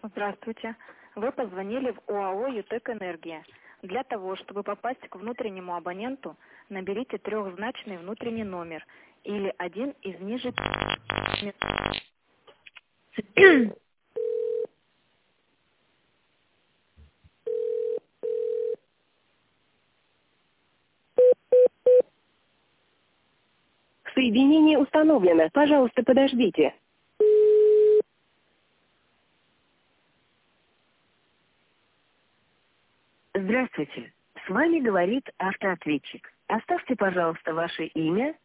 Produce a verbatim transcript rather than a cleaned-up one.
Здравствуйте. Вы позвонили в ОАО «ЮТЭК Энергия». Для того, чтобы попасть к внутреннему абоненту, наберите трехзначный внутренний номер или один из ниже. Соединение установлено. Пожалуйста, подождите. Здравствуйте. С вами говорит автоответчик. Оставьте, пожалуйста, ваше имя,